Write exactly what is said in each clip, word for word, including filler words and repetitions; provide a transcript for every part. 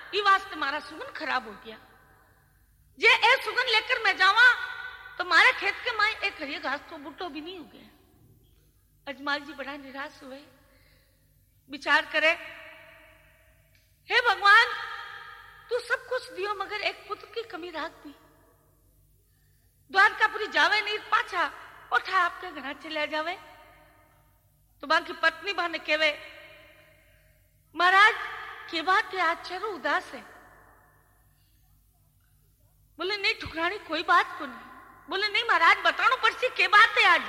ये वास्ते मारा सुगन खराब हो गया। जे ए सुगन लेकर मैं जावा तो मारे खेत के माए एक हरिया घास तो बूटो भी नहीं हो गया। अजमाल जी बड़ा निराश हुए, विचार करे, हे भगवान तू सब कुछ दियो मगर एक पुत्र की कमी राख दी। द्वारकापुरी जावे नहीं पाछा उठा आपके घर चले जावे। तो बाकी पत्नी बहन केवे, महाराज के बात है आज चलो उदास है। बोले नहीं ठुकरानी कोई बात को नहीं। बोले नहीं महाराज बतानो पड़सी के बात है आज।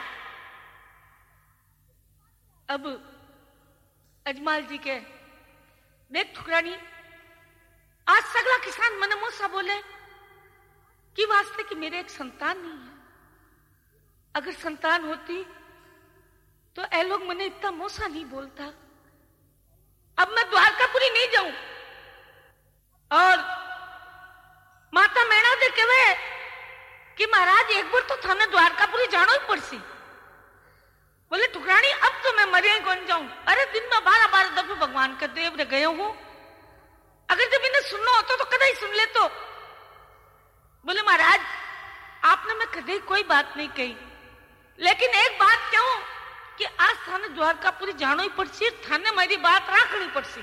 अब अजमाल जी के देख ठुकरानी आज सगला किसान मन मोसा बोले कि वास्ते कि मेरे एक संतान नहीं है। अगर संतान होती तो ए लोग मने इतना मोसा नहीं बोलता। अब मैं द्वारकापुरी नहीं जाऊं। और माता मैना दे केवे कि महाराज एक बार तो थाने द्वारकापुरी जानो ही पड़सी। बोले ठुकरानी अब तो मैं मरे कौन जाऊं। अरे दिन में बारह बारह दफे भगवान के देव रे गए हूं। अगर जब इन्हें सुनना होता तो कदा ही सुन ले। तो बोले महाराज आपने मैं कदे कोई बात नहीं कही, लेकिन एक बात कहूं कि आज थाने द्वारकापुरी जानो ही पड़सी, थाने मेरी बात रखनी पड़सी।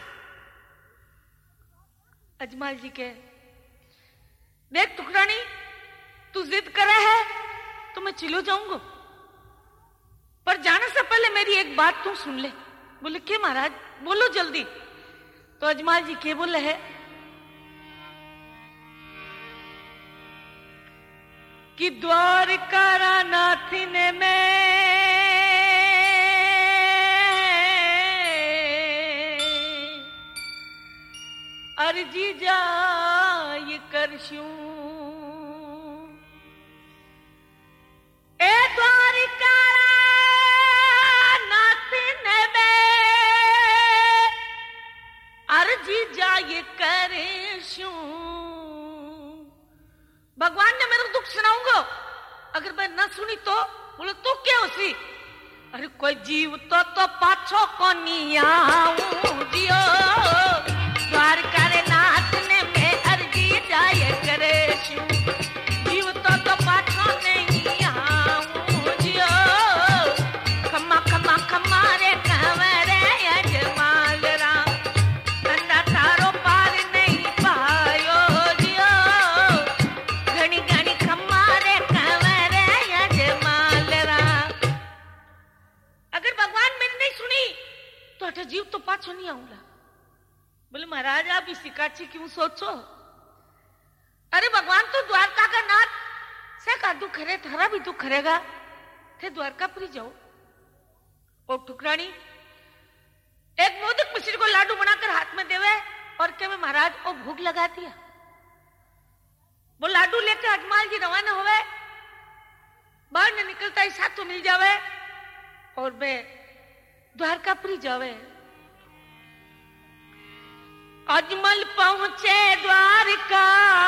अजमाल जी के देख टुकरानी तू जिद करे है तो मैं चिलो जाऊंगा, पर जाने से पहले मेरी एक बात तू सुन ले। बोले के महाराज बोलो जल्दी। तो अजमाल जी के बोले है कि द्वारका नाथिने में अर्जी जाय करशू। ए द्वारका नाथिने में अर्जी जाय करशू। भगवान ने मेरा दुख सुनाऊंगा, अगर मैं न सुनी तो बोले तो क्या उसी। अरे कोई जीव तो तो पाछो को नहीं आऊं जियो। द्वारका रे नाथ ने मैं अर्जी जाय करे छू। जीव तो तो पाछो नहीं आऊं जियो। खम्मा खम्मा खम्मा रे कंवरे अजमाल राम अंधा तारो पार नहीं पायो जियो। घनी घनी खम्मा रे कंवरे अजमाल राम। अगर भगवान मेरी नहीं सुनी तो अठे जीव तो पाछो नहीं आऊंगा। बोले महाराज आप इसी काची क्यों सोचो। अरे भगवान तो द्वारका का नाथ से का दुख करे थारा भी दुख करेगा। थे द्वारकापुरी जाओ। और ठुकरानी एक मोदक मिश्री को लाडू बनाकर हाथ में देवे और के में महाराज वो भूख लगा दिया। वो लाडू लेकर अजमाल जी रवाना हुए। बाहर ने निकलता ही साथ तो मिल जावे और वे द्वारकापुरी जावे। अजमल पहुंचे द्वारका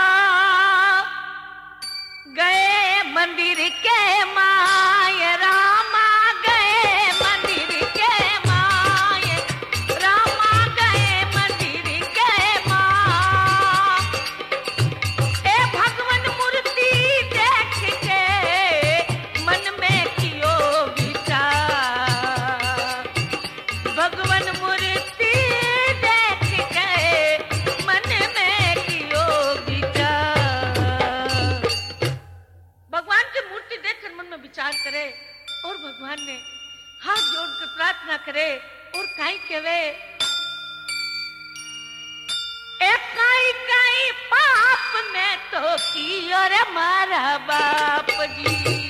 गए मंदिर के माय रामा। गए मंदिर के माय रामा। गए मंदिर के मां। ए भगवान मूर्ति देख के मन में कियो विचार। भगवान मूर्ति विचार करे और भगवान ने हाथ जोड़कर प्रार्थना करे और काई कहवे, एक काई काई पाप में तो की और मारा बाप जी।